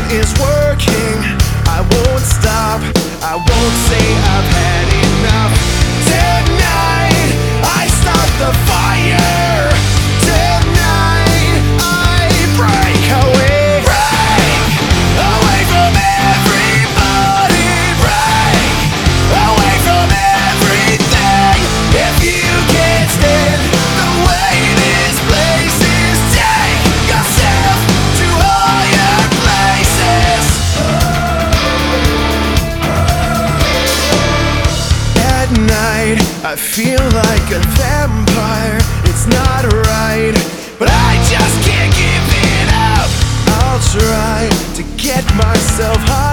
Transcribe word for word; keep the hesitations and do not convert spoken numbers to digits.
is working. I won't stop, I won't say I've had enough. Tonight, I start the fire. Tonight, I break away. Break away from everybody. Break away from everything. If you can't stand the way this place is, take yourself to higher places. At night, I feel like a vampire. It's not right, but I just can't give it up. I'll try to get myself high.